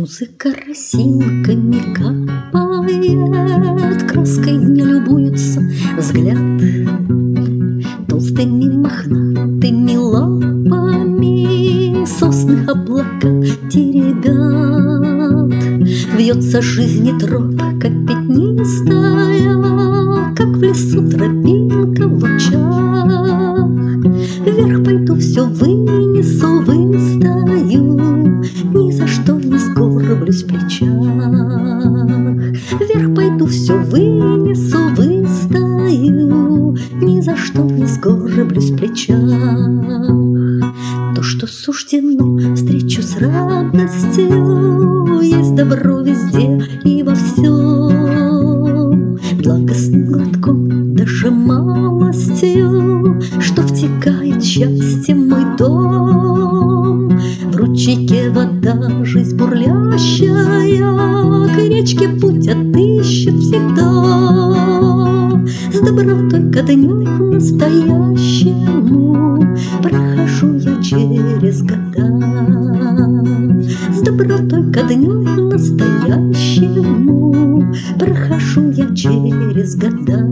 Музыка росинками капает, краской не любуется взгляд. Толстыми мохнатыми лапами сосны облака теребят. Вьется жизни тропка пятнистая, как в лесу тропинка в лучах. Вверх пойду, все вынесу, выстою, ни за что не сгорблюсь в плечах. Вверх пойду, все вынесу, выстою, ни за что не сгорблюсь в плечах. То, что суждено, встречу с радостью, есть добро везде и во всем. Благостным глотком, даже малостью, что втекает счастье в мой дом. В ручейке вода, жизнь бурлящая, к речке путь отыщет всегда. С добротой ко дню настоящему прохожу я через года. С добротой ко дню настоящему прохожу я через года.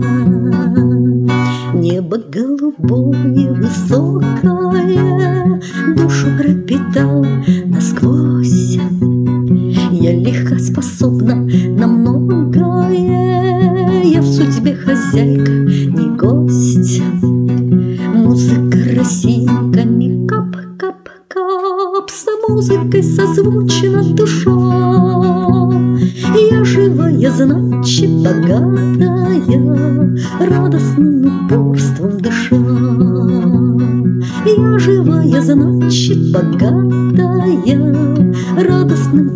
Небо голубое, высокое, душу пропитало насквозь. Я легко способна на многое, я в судьбе хозяйка, не гость. Музыка росинками кап-кап-кап, со музыкой созвучна душа. Я живая, значит богатая, радостным упорством дыша. Я живая, значит богатая, радостным